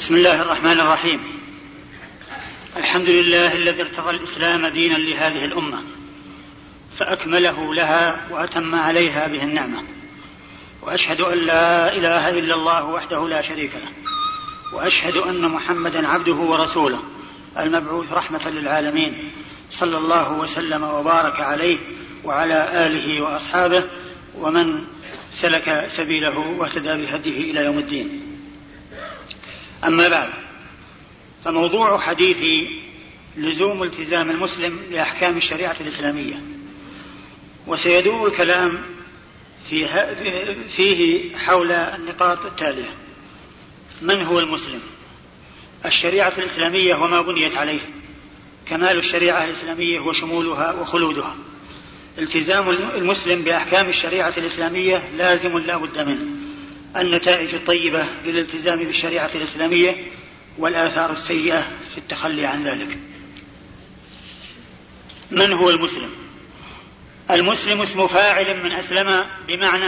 بسم الله الرحمن الرحيم. الحمد لله الذي ارتضى الإسلام دينا لهذه الأمة فأكمله لها وأتم عليها به النعمة، وأشهد أن لا إله إلا الله وحده لا شريك له، وأشهد أن محمدا عبده ورسوله المبعوث رحمة للعالمين، صلى الله وسلم وبارك عليه وعلى آله وأصحابه ومن سلك سبيله واهتدى بهديه إلى يوم الدين. أما بعد، فموضوع حديثي لزوم التزام المسلم لأحكام الشريعة الإسلامية، وسيدور الكلام فيه حول النقاط التالية: من هو المسلم؟ الشريعة الإسلامية وما بنيت عليه، كمال الشريعة الإسلامية وشمولها وخلودها. التزام المسلم بأحكام الشريعة الإسلامية لازم لا بد منه. النتائج الطيبة للالتزام بالشريعة الإسلامية والآثار السيئة في التخلي عن ذلك. من هو المسلم؟ المسلم اسم فاعل من أسلم بمعنى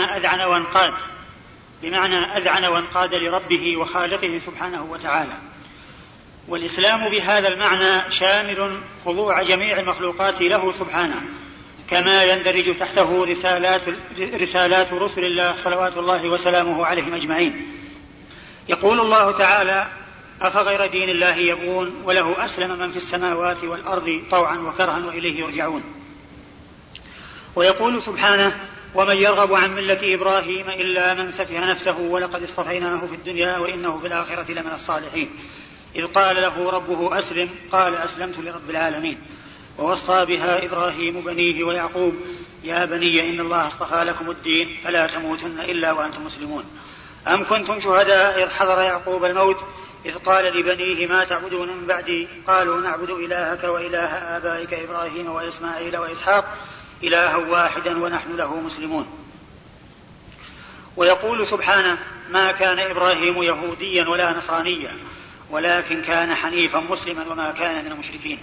أذعن وانقاد لربه وخالقه سبحانه وتعالى. والإسلام بهذا المعنى شامل خضوع جميع المخلوقات له سبحانه، كما يندرج تحته رسالات رسل الله صلوات الله وسلامه عليهم أجمعين. يقول الله تعالى: أفغير دين الله يبغون وله أسلم من في السماوات والأرض طوعا وكرها وإليه يرجعون. ويقول سبحانه: ومن يرغب عن ملة إبراهيم إلا من سفه نفسه ولقد اصطفيناه في الدنيا وإنه في الآخرة لمن الصالحين. إذ قال له ربه أسلم قال أسلمت لرب العالمين. ووصى بها إبراهيم بنيه ويعقوب: يا بني إن الله اصطفى لكم الدين فلا تموتن إلا وأنتم مسلمون. أم كنتم شهداء إذ حضر يعقوب الموت إذ قال لبنيه ما تعبدون من بعدي قالوا نعبد إلهك وإله آبائك إبراهيم وإسماعيل وإسحاق إلها واحدا ونحن له مسلمون. ويقول سبحانه: ما كان إبراهيم يهوديا ولا نصرانيا ولكن كان حنيفا مسلما وما كان من المشركين.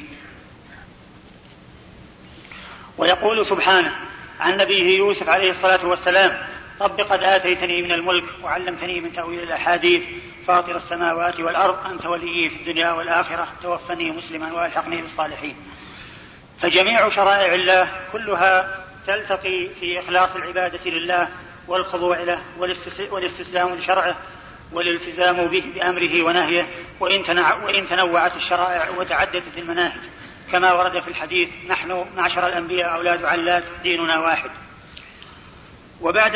ويقول سبحانه عن نبيه يوسف عليه الصلاة والسلام: رب قد آتيتني من الملك وعلمتني من تأويل الأحاديث فاطر السماوات والأرض أنت وليي في الدنيا والآخرة توفني مسلما والحقني بالصالحين. فجميع شرائع الله كلها تلتقي في إخلاص العبادة لله والخضوع له والاستسلام لشرعه والالتزام به بأمره ونهيه، وإن تنوعت الشرائع وتعددت المناهج، كما ورد في الحديث: نحن معشر الأنبياء أولاد علات ديننا واحد. وبعد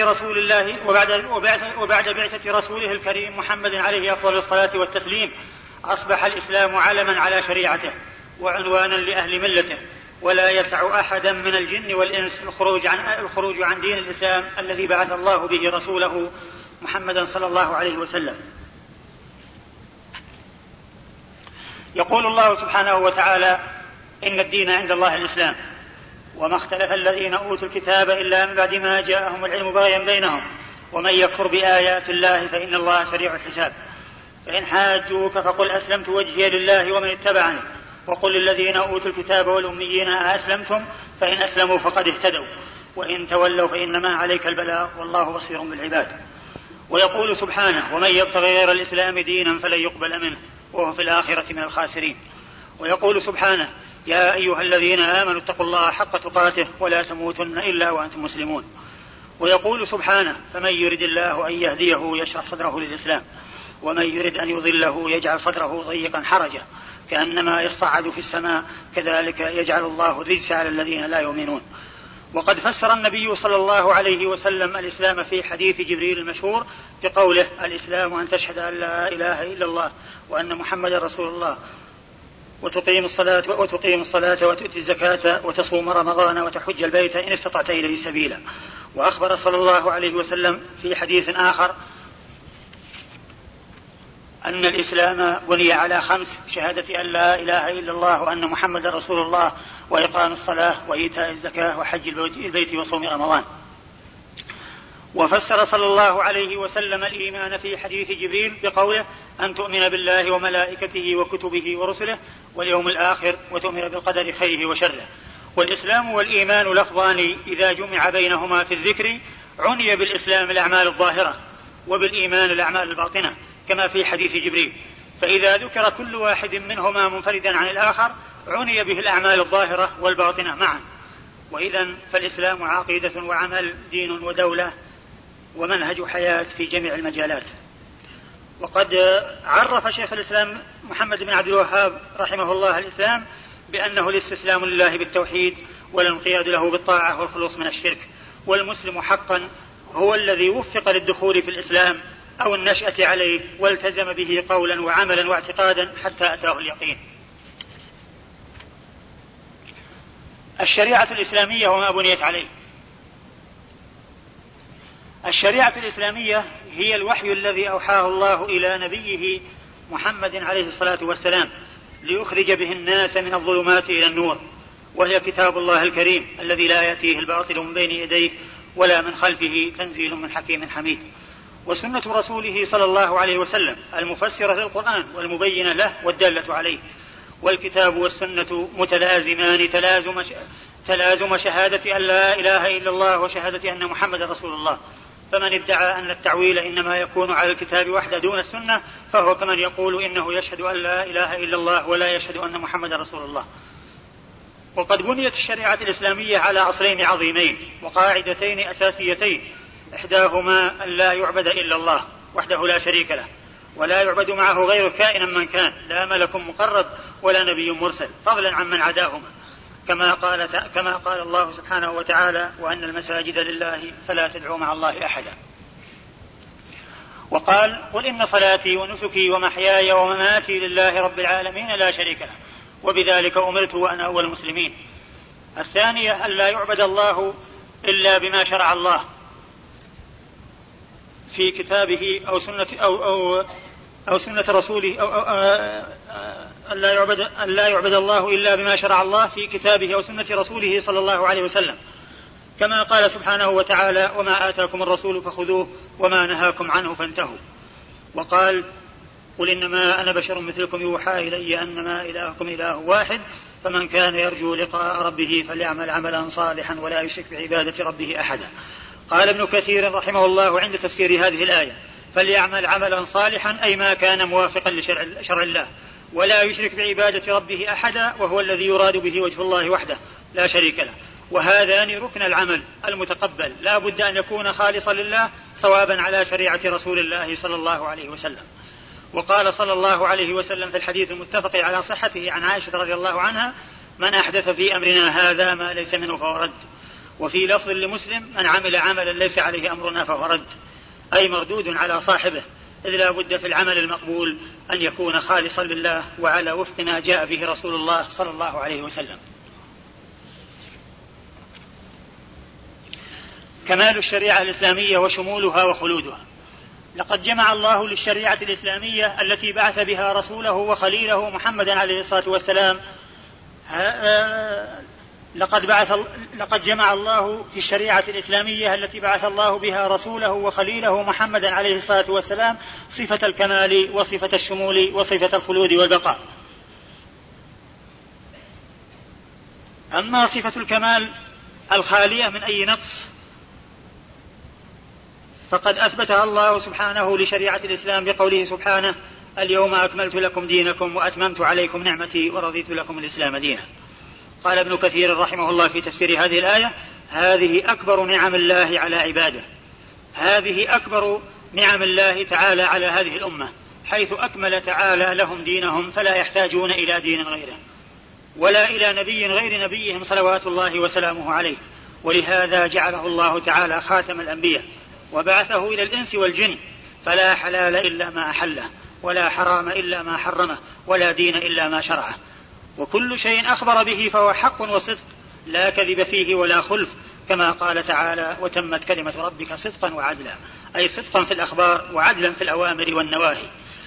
بعثة رسوله الكريم محمد عليه أفضل الصلاة والتسليم أصبح الإسلام علما على شريعته وعنوانا لأهل ملته، ولا يسع أحدا من الجن والإنس الخروج عن دين الإسلام الذي بعث الله به رسوله محمدا صلى الله عليه وسلم. يقول الله سبحانه وتعالى: إن الدين عند الله الإسلام وما اختلف الذين أوتوا الكتاب إلا من بعد ما جاءهم العلم بغيا بينهم ومن يكفر بآيات الله فإن الله سريع الحساب. فإن حاجوك فقل أسلمت وجهي لله ومن اتبعني وقل للذين أوتوا الكتاب والأميين أسلمتم فإن أسلموا فقد اهتدوا وإن تولوا فإنما عليك البلاغ والله بصير بالعباد. ويقول سبحانه: ومن يبتغي غير الإسلام دينا فلن يقبل منه وهو في الآخرة من الخاسرين. ويقول سبحانه: يا أيها الذين آمنوا اتقوا الله حق تقاته ولا تموتن إلا وأنتم مسلمون. ويقول سبحانه: فمن يرد الله أن يهديه يشرح صدره للإسلام ومن يرد أن يضله يجعل صدره ضيقا حرجا كأنما يصعد في السماء كذلك يجعل الله الرجس على الذين لا يؤمنون. وقد فسر النبي صلى الله عليه وسلم الإسلام في حديث جبريل المشهور بقوله: الإسلام أن تشهد أن لا إله إلا الله وأن محمد رسول الله وتقيم الصلاة وتؤتي الزكاة وتصوم رمضان وتحج البيت إن استطعت إليه سبيلا. وأخبر صلى الله عليه وسلم في حديث آخر أن الإسلام بني على 5: شهادة أن لا إله إلا الله وأن محمد رسول الله وإقام الصلاة وإيتاء الزكاة وحج البيت وصوم رمضان. وفسر صلى الله عليه وسلم الإيمان في حديث جبريل بقوله: أن تؤمن بالله وملائكته وكتبه ورسله واليوم الآخر وتؤمن بالقدر خيره وشره. والإسلام والإيمان لفظان إذا جمع بينهما في الذكر عني بالإسلام الأعمال الظاهرة وبالإيمان الأعمال الباطنة، كما في حديث جبريل، فإذا ذكر كل واحد منهما منفردا عن الآخر عني به الأعمال الظاهرة والباطنة معا. وإذا فالإسلام عقيدة وعمل، دين ودولة ومنهج حياة في جميع المجالات. وقد عرف شيخ الإسلام محمد بن عبد الوهاب رحمه الله الإسلام بأنه الاستسلام لله بالتوحيد والانقياد له بالطاعة والخلوص من الشرك، والمسلم حقا هو الذي وفق للدخول في الإسلام أو النشأة عليه والتزم به قولا وعملا واعتقادا حتى أتاه اليقين. الشريعة الإسلامية وما بنيت عليه. الشريعة الإسلامية هي الوحي الذي أوحاه الله إلى نبيه محمد عليه الصلاة والسلام ليخرج به الناس من الظلمات إلى النور، وهي كتاب الله الكريم الذي لا يأتيه الباطل من بين يديه ولا من خلفه، تنزيل من حكيم حميد. وسنة رسوله صلى الله عليه وسلم المفسرة للقرآن والمبينة له والدالة عليه. والكتاب والسنة متلازمان تلازم شهادة أن لا إله إلا الله وشهادة أن محمد رسول الله. فمن ادعى أن التعويل إنما يكون على الكتاب وحده دون السنة فهو كمن يقول إنه يشهد أن لا إله إلا الله ولا يشهد أن محمد رسول الله. وقد بنيت الشريعة الإسلامية على أصلين عظيمين وقاعدتين أساسيتين، إحداهما أن لا يعبد إلا الله وحده لا شريك له، ولا يعبد معه غيره كائنا من كان، لا ملك مقرب ولا نبي مرسل، فضلا عن من عداهما، كما قال الله سبحانه وتعالى: وأن المساجد لله فلا تدعوا مع الله أحدا. وقال: قل إن صلاتي ونسكي ومحياي ومماتي لله رب العالمين لا شريك له وبذلك أمرت وأنا أول المسلمين. الثانية أن لا يعبد الله إلا بما شرع الله في كتابه أو سنة رسوله، أن لا يعبد الله إلا بما شرع الله في كتابه أو سنة رسوله صلى الله عليه وسلم، كما قال سبحانه وتعالى: وما آتاكم الرسول فخذوه وما نهاكم عنه فانتهوا. وقال: قل إنما أنا بشر مثلكم يوحى إلي أنما إلهكم إله واحد فمن كان يرجو لقاء ربه فليعمل عملا صالحا ولا يشرك بعبادة ربه أحدا. قال ابن كثير رحمه الله عند تفسير هذه الآية: فليعمل عملا صالحا أي ما كان موافقا لشرع الله ولا يشرك بعبادة ربه أحدا، وهو الذي يراد به وجه الله وحده لا شريك له. وهذان ركن العمل المتقبل لا بد أن يكون خالصا لله صوابا على شريعة رسول الله صلى الله عليه وسلم. وقال صلى الله عليه وسلم في الحديث المتفق على صحته عن عائشة رضي الله عنها: من أحدث في أمرنا هذا ما ليس منه فهو رد. وفي لفظ لمسلم: من عمل عملا ليس عليه أمرنا فهو رد، أي مردود على صاحبه، إذ لا بد في العمل المقبول أن يكون خالصا لله وعلى وفق ما جاء به رسول الله صلى الله عليه وسلم. كمال الشريعة الإسلامية وشمولها وخلودها. لقد جمع الله للشريعة الإسلامية التي بعث بها رسوله وخليله محمدا عليه الصلاة والسلام لقد جمع الله في الشريعة الإسلامية التي بعث الله بها رسوله وخليله محمدا عليه الصلاة والسلام صفة الكمال وصفة الشمول وصفة الخلود والبقاء. أما صفة الكمال الخالية من أي نقص فقد أثبتها الله سبحانه لشريعة الإسلام بقوله سبحانه: اليوم أكملت لكم دينكم وأتممت عليكم نعمتي ورضيت لكم الإسلام دينا. قال ابن كثير رحمه الله في تفسير هذه الآية: هذه أكبر نعم الله على عباده، هذه أكبر نعم الله تعالى على هذه الأمة، حيث أكمل تعالى لهم دينهم فلا يحتاجون إلى دين غيره ولا إلى نبي غير نبيهم صلوات الله وسلامه عليه. ولهذا جعله الله تعالى خاتم الأنبياء وبعثه إلى الإنس والجن، فلا حلال إلا ما أحله ولا حرام إلا ما حرمه ولا دين إلا ما شرعه، وكل شيء أخبر به فهو حق وصدق لا كذب فيه ولا خلف، كما قال تعالى: وتمت كلمة ربك صدقا وعدلا، أي صدقا في الأخبار وعدلا في الأوامر والنواهي.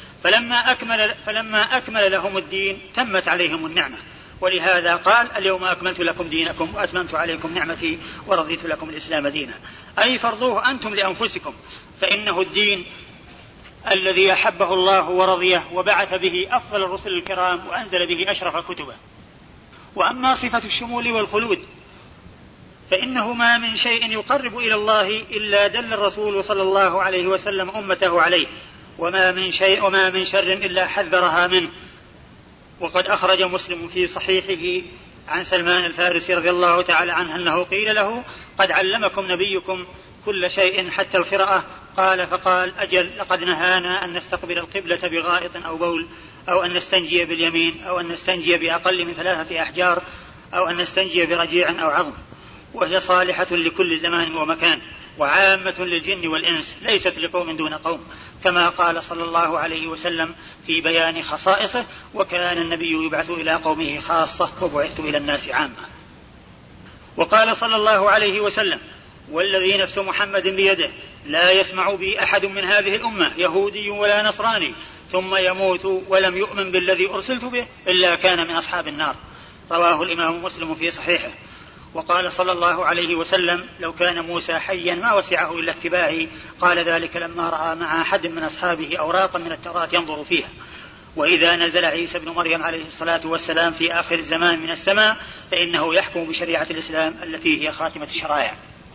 فلما أكمل لهم الدين تمت عليهم النعمة، ولهذا قال: اليوم أكملت لكم دينكم وأتممت عليكم نعمتي ورضيت لكم الإسلام دينا، أي فرضوه أنتم لأنفسكم، فإنه الدين الذي أحبه الله ورضيه وبعث به أفضل الرسل الكرام وأنزل به أشرف كتبه. وأما صفة الشمول والخلود فإنه ما من شيء يقرب إلى الله إلا دل الرسول صلى الله عليه وسلم أمته عليه، وما من شر إلا حذرها منه. وقد أخرج مسلم في صحيحه عن سلمان الفارسي رضي الله تعالى عنه أنه قيل له: قد علمكم نبيكم كل شيء حتى القراءة؟ قال: فقال: أجل، لقد نهانا أن نستقبل القبلة بغائط أو بول، أو أن نستنجي باليمين، أو أن نستنجي بأقل من 3 أحجار، أو أن نستنجي برجيع أو عظم. وهي صالحة لكل زمان ومكان، وعامة للجن والإنس، ليست لقوم دون قوم، كما قال صلى الله عليه وسلم في بيان خصائصه: وكان النبي يبعث إلى قومه خاصة وبعثت إلى الناس عامة. وقال صلى الله عليه وسلم: والذي نفس محمد بيده لا يسمع بي أحد من هذه الأمة يهودي ولا نصراني ثم يموت ولم يؤمن بالذي أرسلت به إلا كان من أصحاب النار. رواه الإمام مسلم في صحيحه. وقال صلى الله عليه وسلم: لو كان موسى حيا ما وسعه إلا اتباعي. قال ذلك لما رأى مع أحد من أصحابه أوراقا من التوراة ينظر فيها. وإذا نزل عيسى بن مريم عليه الصلاة والسلام في آخر الزمان من السماء فإنه يحكم بشريعة الإسلام التي هي خاتمة الشرائع.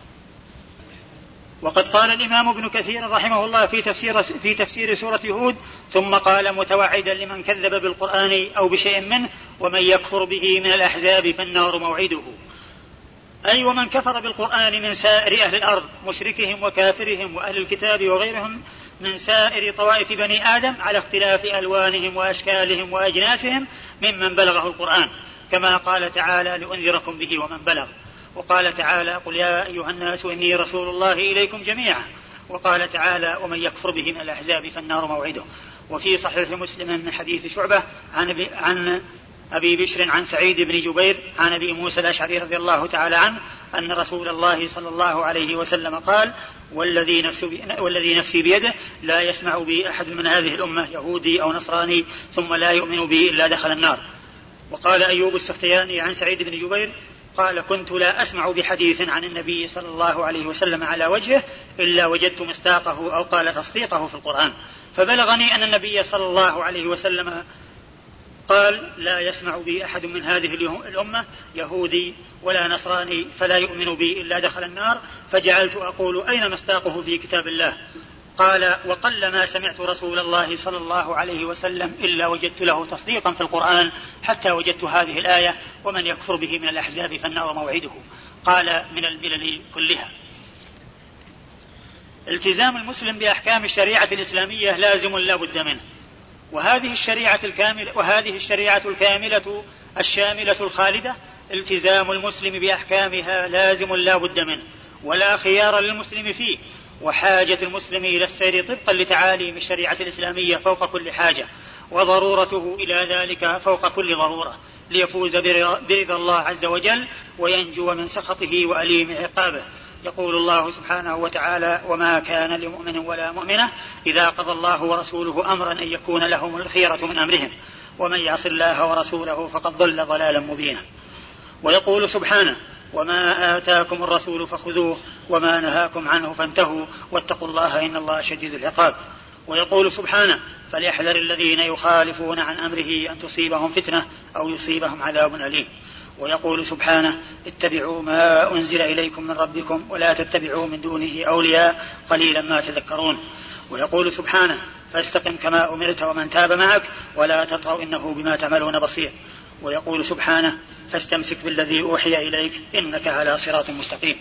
وقد قال الإمام ابن كثير رحمه الله في تفسير سورة هود: ثم قال متوعدا لمن كذب بالقرآن أو بشيء منه: ومن يكفر به من الأحزاب فالنار موعده. أي ومن كفر بالقرآن من سائر أهل الأرض، مشركهم وكافرهم وأهل الكتاب وغيرهم من سائر طوائف بني آدم على اختلاف ألوانهم وأشكالهم وأجناسهم ممن بلغه القرآن، كما قال تعالى: لأنذركم به ومن بلغ. وقال تعالى: قل يا أيها الناس إني رسول الله إليكم جميعا. وقال تعالى: ومن يكفر به من الأحزاب فالنار موعده. وفي صحيح مسلم من حديث شعبة عن أبي بشر عن سعيد بن جبير عن أبي موسى الأشعري رضي الله تعالى عنه أن رسول الله صلى الله عليه وسلم قال: والذي نفسي بيده لا يسمع بي أحد من هذه الأمة يهودي أو نصراني ثم لا يؤمن بي إلا دخل النار. وقال أيوب السختياني عن سعيد بن جبير قال: كنت لا أسمع بحديث عن النبي صلى الله عليه وسلم على وجهه إلا وجدت مصداقه أو قال تصديقه في القرآن، فبلغني أن النبي صلى الله عليه وسلم قال: لا يسمع بي أحد من هذه الأمة يهودي ولا نصراني فلا يؤمن بي إلا دخل النار، فجعلت أقول: أين مصداقه في كتاب الله؟ قال: وقل ما سمعت رسول الله صلى الله عليه وسلم إلا وجدت له تصديقا في القرآن حتى وجدت هذه الآية: ومن يكفر به من الأحزاب فالنار موعده. قال: من الملل كلها. التزام المسلم بأحكام الشريعة الإسلامية لازم لا بد منه، وهذه الشريعة الكاملة الشاملة الخالدة التزام المسلم بأحكامها لازم لا بد منه، ولا خيار للمسلم فيه، وحاجة المسلم إلى السير طبقا لتعاليم الشريعة الإسلامية فوق كل حاجة، وضرورته إلى ذلك فوق كل ضرورة، ليفوز برضا الله عز وجل وينجو من سخطه وأليم عقابه. يقول الله سبحانه وتعالى: وما كان لمؤمن ولا مؤمنة إذا قضى الله ورسوله أمرا أن يكون لهم الخيرة من أمرهم ومن يعص الله ورسوله فقد ضل ضلالا مبينا. ويقول سبحانه: وما آتاكم الرسول فخذوه وما نهاكم عنه فانتهوا واتقوا الله إن الله شديد العقاب. ويقول سبحانه: فليحذر الذين يخالفون عن أمره أن تصيبهم فتنة أو يصيبهم عذاب أليم. ويقول سبحانه: اتبعوا ما أنزل إليكم من ربكم ولا تتبعوا من دونه أولياء قليلا ما تذكرون. ويقول سبحانه: فاستقم كما أمرت ومن تاب معك ولا تطغوا إنه بما تعملون بصير. ويقول سبحانه: فاستمسك بالذي أوحي إليك إنك على صراط مستقيم.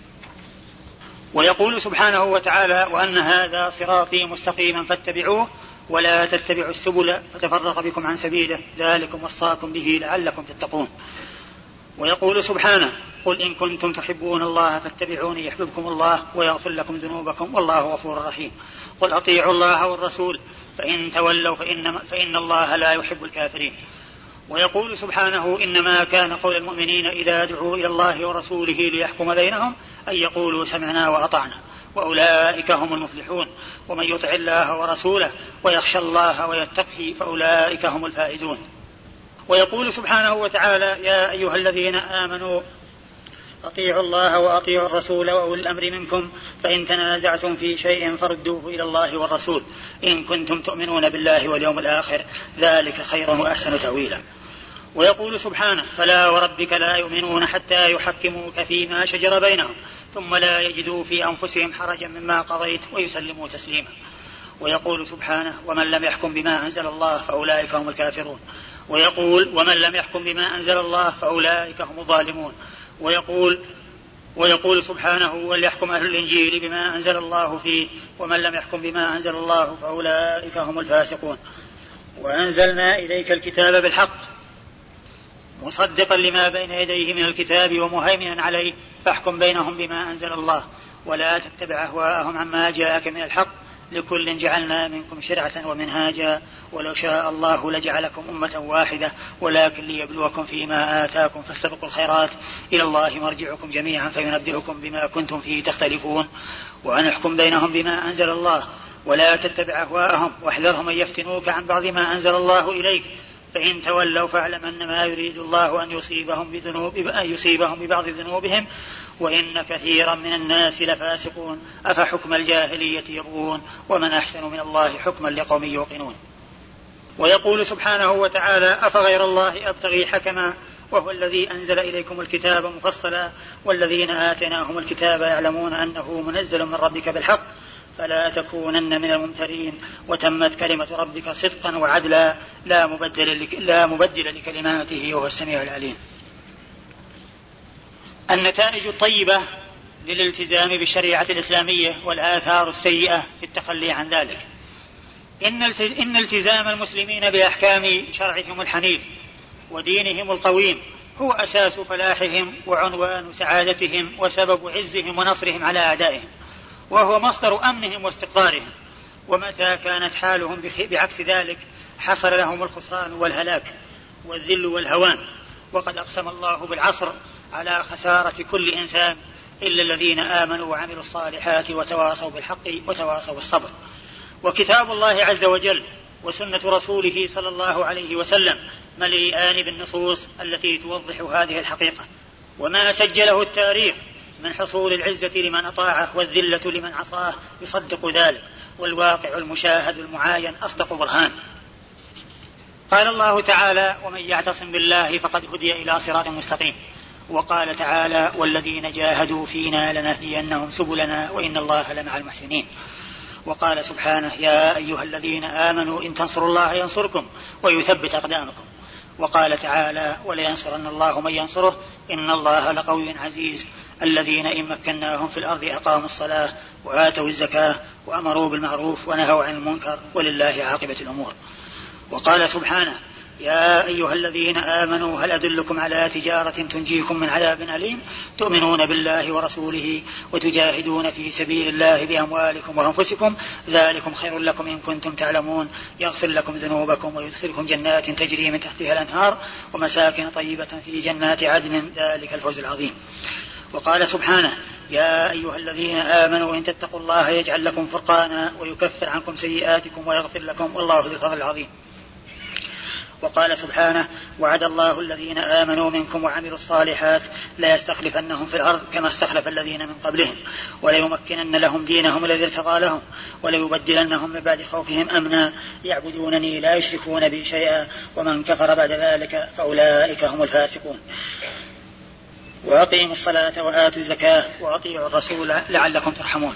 ويقول سبحانه وتعالى: وأن هذا صراطي مستقيما فاتبعوه ولا تتبعوا السبل فتفرق بكم عن سبيله ذلكم وصاكم به لعلكم تتقون. ويقول سبحانه: قل إن كنتم تحبون الله فاتبعوني يحببكم الله ويغفر لكم ذنوبكم والله غفور رحيم. قل أطيعوا الله والرسول فإن تولوا فإن الله لا يحب الكافرين. ويقول سبحانه: إنما كان قول المؤمنين إذا دعوا إلى الله ورسوله ليحكم بينهم أن يقولوا سمعنا وأطعنا وأولئك هم المفلحون ومن يطع الله ورسوله ويخشى الله ويتقه فأولئك هم الفائزون. ويقول سبحانه وتعالى: يا أيها الذين آمنوا أطيعوا الله وأطيعوا الرسول وأولي الأمر منكم فإن تنازعتم في شيء فردوه إلى الله والرسول إن كنتم تؤمنون بالله واليوم الآخر ذلك خير وأحسن تأويلا. ويقول سبحانه: فلا وربك لا يؤمنون حتى يحكموك فيما شجر بينهم ثم لا يجدوا في أنفسهم حرجا مما قضيت ويسلموا تسليما. ويقول سبحانه ومن لم يحكم بما أنزل الله فأولئك هم الكافرون. ويقول ومن لم يحكم بما أنزل الله فأولئك هم الظالمون. ويقول سبحانه وليحكم أهل الإنجيل بما أنزل الله فيه ومن لم يحكم بما أنزل الله فأولئك هم الفاسقون. وأنزلنا إليك الكتاب بالحق مصدقا لما بين يديه من الكتاب ومهيمنا عليه فاحكم بينهم بما أنزل الله ولا تتبع أهواءهم عما جاءك من الحق لكل جعلنا منكم شرعة ومنهاجا ولو شاء الله لجعلكم أمة واحدة ولكن ليبلوكم فيما آتاكم فاستبقوا الخيرات إلى الله مرجعكم جميعا فينبئكم بما كنتم فيه تختلفون وأن احكم بينهم بما أنزل الله ولا تتبع أهواءهم واحذرهم أن يفتنوك عن بعض ما أنزل الله إليك فإن تولوا فاعلم أنما يريد الله أن يصيبهم ببعض ذنوبهم وإن كثيرا من الناس لفاسقون أفحكم الجاهلية يبغون ومن أحسن من الله حكما لقوم يوقنون. ويقول سبحانه وتعالى أفغير الله أبتغي حكما وهو الذي أنزل إليكم الكتاب مفصلا والذين آتيناهم الكتاب يعلمون أنه منزل من ربك بالحق فلا تكونن من الممترين وتمت كلمة ربك صدقا وعدلا لا مبدل لكلماته وهو السميع العليم. النتائج الطيبة للالتزام بالشريعة الإسلامية والآثار السيئة في التخلي عن ذلك. إن التزام المسلمين بأحكام شرعهم الحنيف ودينهم القويم هو أساس فلاحهم وعنوان سعادتهم وسبب عزهم ونصرهم على أعدائهم وهو مصدر أمنهم واستقرارهم. ومتى كانت حالهم بعكس ذلك حصل لهم الخسران والهلاك والذل والهوان. وقد أقسم الله بالعصر على خسارة كل إنسان إلا الذين آمنوا وعملوا الصالحات وتواصوا بالحق وتواصوا بالصبر. وكتاب الله عز وجل وسنة رسوله صلى الله عليه وسلم مليئان بالنصوص التي توضح هذه الحقيقة. وما سجله التاريخ من حصول العزة لمن أطاعه والذلة لمن عصاه يصدق ذلك والواقع المشاهد المعاين أصدق برهان. قال الله تعالى ومن يعتصم بالله فقد هدي إلى صراط مستقيم. وقال تعالى والذين جاهدوا فينا لنهدينهم سبلنا وإن الله لمع المحسنين. وقال سبحانه يا أيها الذين آمنوا إن تنصروا الله ينصركم ويثبت أقدامكم. وقال تعالى ولينصرن الله من ينصره إن الله لقوي عزيز الذين إن مكناهم في الأرض أقاموا الصلاة وآتوا الزكاة وأمروا بالمعروف ونهوا عن المنكر ولله عاقبة الأمور. وقال سبحانه يا أيها الذين آمنوا هل أدلكم على تجارة تنجيكم من عذاب أليم تؤمنون بالله ورسوله وتجاهدون في سبيل الله بأموالكم وأنفسكم ذلكم خير لكم إن كنتم تعلمون يغفر لكم ذنوبكم ويدخلكم جنات تجري من تحتها الأنهار ومساكن طيبة في جنات عدن ذلك الفوز العظيم. وقال سبحانه يا أيها الذين آمنوا إن تتقوا الله يجعل لكم فرقانا ويكفر عنكم سيئاتكم ويغفر لكم والله ذو الفضل العظيم. وقال سبحانه وعد الله الذين آمنوا منكم وعملوا الصالحات لا يستخلفنهم في الأرض كما استخلف الذين من قبلهم وليمكنن لهم دينهم الذي ارتضى لهم وليبدلنهم من بعد خوفهم أمنا يعبدونني لا يشركون بي شيئا ومن كفر بعد ذلك فأولئك هم الفاسقون. وأقيموا الصلاة وآتوا الزكاة وأطيعوا الرسول لعلكم ترحمون.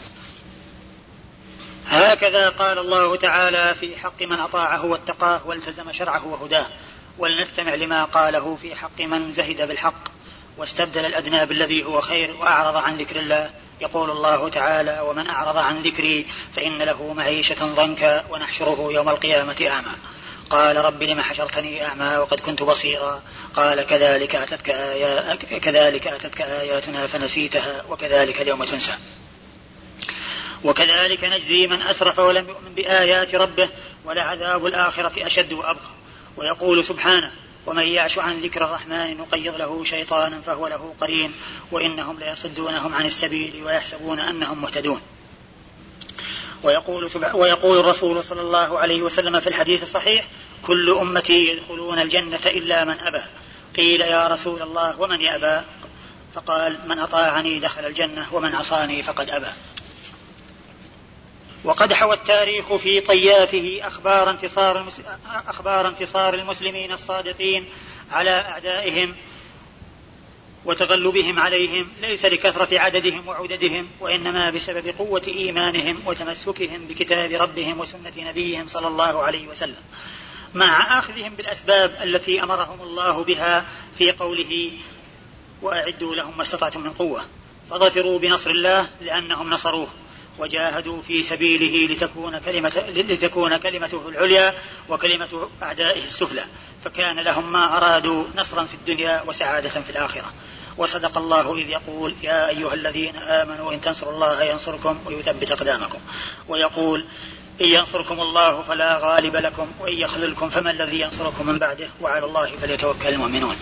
هكذا قال الله تعالى في حق من أطاعه واتقاه والتزم شرعه وهداه. ولنستمع لما قاله في حق من زهد بالحق واستبدل الأدنى بالذي هو خير وأعرض عن ذكر الله. يقول الله تعالى ومن أعرض عن ذكري فإن له معيشة ضنكا ونحشره يوم القيامة أعمى. قال رب لم حشرتني أعمى وقد كنت بصيرا قال كذلك أتتك آياتنا فنسيتها وكذلك اليوم تنسى. وكذلك نجزي من أسرف ولم يؤمن بآيات ربه ولعذاب الآخرة أشد وأبقى. ويقول سبحانه ومن يعش عن ذكر الرحمن نقيض له شيطانا فهو له قرين وإنهم ليصدونهم عن السبيل ويحسبون أنهم مهتدون. ويقول الرسول صلى الله عليه وسلم في الحديث الصحيح كل أمتي يدخلون الجنة إلا من أبى. قيل يا رسول الله ومن يأبى؟ فقال من أطاعني دخل الجنة ومن عصاني فقد أبى. وقد حوى التاريخ في طياته أخبار انتصار المسلمين الصادقين على أعدائهم وتغلبهم عليهم ليس لكثرة عددهم وعددهم، وإنما بسبب قوة إيمانهم وتمسكهم بكتاب ربهم وسنة نبيهم صلى الله عليه وسلم، مع أخذهم بالأسباب التي أمرهم الله بها في قوله وأعدوا لهم ما استطعتم من قوة، فظفروا بنصر الله لأنهم نصروه وجاهدوا في سبيله لتكون كلمته العليا وكلمة أعدائه السفلى، فكان لهم ما أرادوا نصرا في الدنيا وسعادة في الآخرة. وصدق الله إذ يقول يا أيها الذين آمنوا إن تنصروا الله ينصركم ويثبت أقدامكم، ويقول إن ينصركم الله فلا غالب لكم وإن يخذلكم فمن الذي ينصركم من بعده وعلى الله فليتوكل المؤمنون.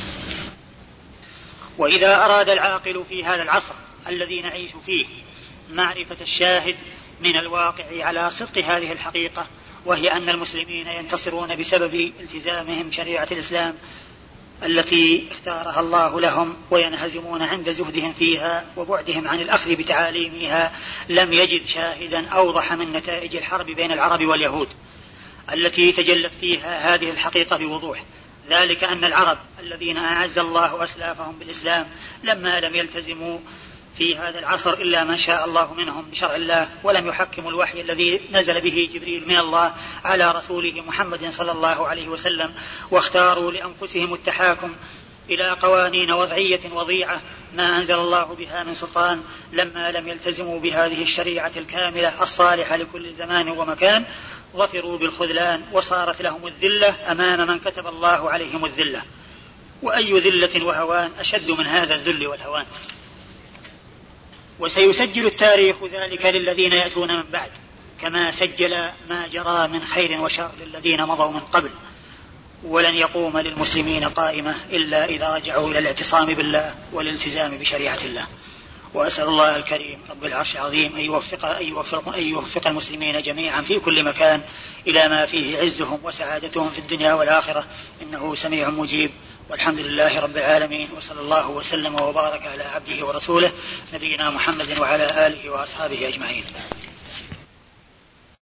وإذا أراد العاقل في هذا العصر الذي نعيش فيه معرفة الشاهد من الواقع على صدق هذه الحقيقة، وهي أن المسلمين ينتصرون بسبب التزامهم شريعة الإسلام التي اختارها الله لهم، وينهزمون عند زهدهم فيها وبعدهم عن الأخذ بتعاليمها، لم يجد شاهدا أوضح من نتائج الحرب بين العرب واليهود التي تجلت فيها هذه الحقيقة بوضوح. ذلك أن العرب الذين أعز الله أسلافهم بالإسلام لما لم يلتزموا في هذا العصر إلا من شاء الله منهم بشرع الله، ولم يحكموا الوحي الذي نزل به جبريل من الله على رسوله محمد صلى الله عليه وسلم، واختاروا لأنفسهم التحاكم إلى قوانين وضعية وضيعة ما أنزل الله بها من سلطان، لما لم يلتزموا بهذه الشريعة الكاملة الصالحة لكل زمان ومكان، ظفروا بالخذلان وصارت لهم الذلة أمام من كتب الله عليهم الذلة. وأي ذلة وهوان أشد من هذا الذل والهوان؟ وسيسجل التاريخ ذلك للذين يأتون من بعد، كما سجل ما جرى من خير وشر للذين مضوا من قبل، ولن يقوم للمسلمين قائمة إلا إذا رجعوا إلى الاعتصام بالله والالتزام بشريعة الله. وأسأل الله الكريم رب العرش العظيم أن يوفق المسلمين جميعا في كل مكان إلى ما فيه عزهم وسعادتهم في الدنيا والآخرة، إنه سميع مجيب. والحمد لله رب العالمين، وصلى الله وسلم وبارك على عبده ورسوله نبينا محمد وعلى آله وأصحابه أجمعين.